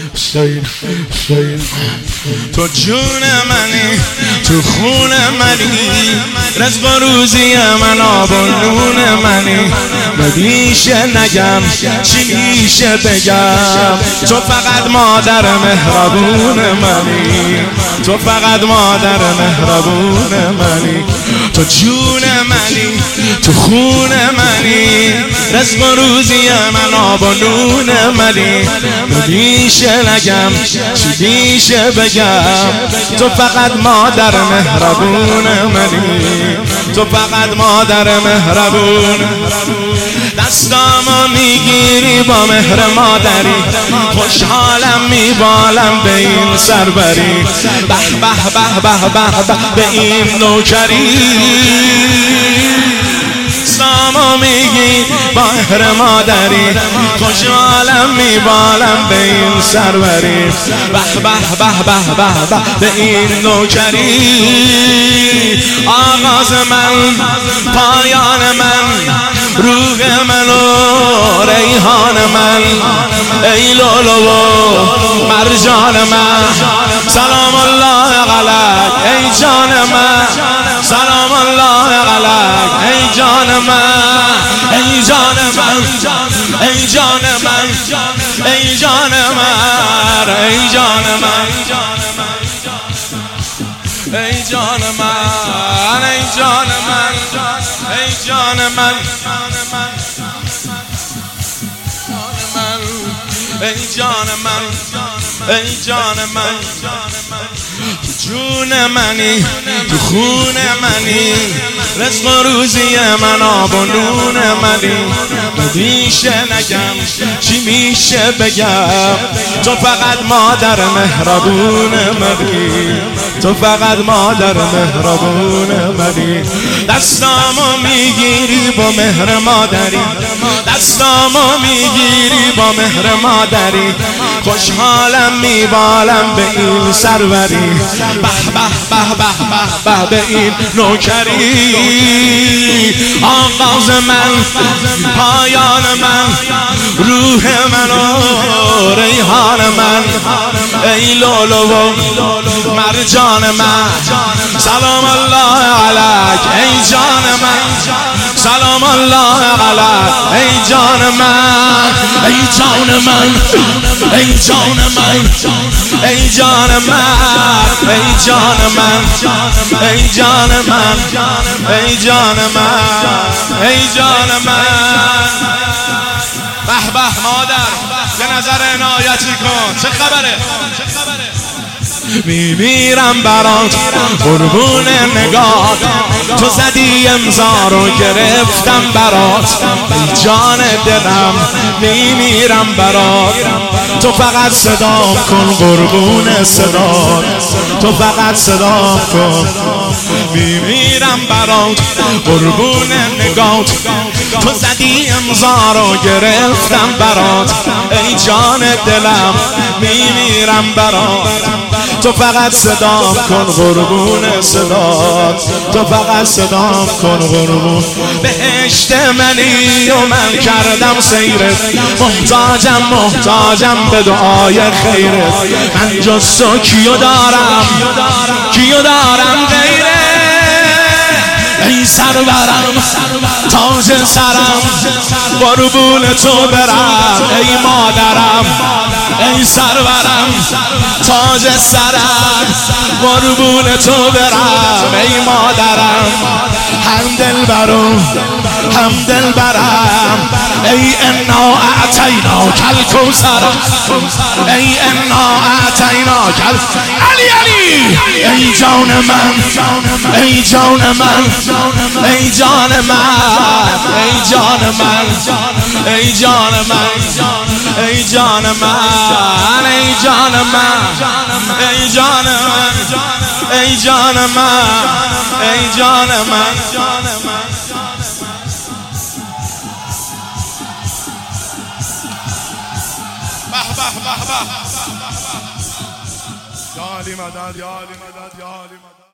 تو جون منی، تو خون منی، رزق و روزی من، آب و نون منی. نمیشه نگم چی میشه بگم، تو فقط مادر مهربون منی، تو فقط مادر مهربون منی. تو جون منی، تو خون منی، رزق و روزی من، آب و نون منی. نمیشه نگم چی میشه بگم، تو فقط مادر مهربون منی، تو فقط مادر مهربون. دستامو میگیری با مهر مادری، خوشحالم میبالم به این سربری. به به به به به به به این نوکری. دستامو میگی با مهر مادری، خوشحالم میبالم به این سربری. به به به به به به به این نوکری. آغاز من، پایان من، روح من و ریحان من، ای لولو و مرجان من. سلام الله علیک ای جان من، سلام الله علیک ای جان من، ای جان من، ای جان من، ای جان من، ای جان من، ای جان من، ای جان من، ای جان من، ای جان من، ای جان من. جون منی، تو خون منی، رزق و روزی من، آب و نون منی. نمیشه نگم چی میشه بگم، تو فقط مادر مهربون منی، تو فقط مادر مهربون منی. دستامو میگیری با مهر مادری، دستامو میگیری با مهر مادری. خوشحالم میبالم به این سروری. به به به به به به این نوکری. آغاز من، پایان من، روح من و ریحان من، ای لولو و مرجان من. سلام الله علیک ای جان من، سلام الله علیک ای جان من، ای جان من، ای جان من، ای جان من، ای جان من، ای جان من، ای جان من، ای جان من. به به مادر، یه نظر عنایتی کن. چه خبره؟ میمیرم برات قربون نگات، تو زدی امضا رو گرفتم برات. ای جان دلم میمیرم برات، تو فقط صدام کن قربون صدات، تو فقط صدام کن. میمیرم برات قربون نگات، تو زدی امضا رو گرفتم برات. ای جان دلم میمیرم برات، تو فقط صدام کن قربون صدات، تو فقط صدام کن قربون. بهشت منی و من کردم سیرت، محتاجم محتاجم به دعای خیرت. من جز تو کیو دارم، کیو دارم غیره. ای سرورم، تاج سرم، قربون تو برم. ای مادرم، ای سرورم، تاج سرم، قربون تو برم. ای مادرم، هم دلبرم، هم دلبرم. ای انا اعطیناک الکوثر، ای انا اعطیناک علی علی. ای جان من، ای جان من، ای جان من، ای جان من، ای جان من، ای جان من، ای جان من، ای جان من، ای جان من، ای جان من. یا علی مدد، یا علی مدد، یا علی مدد.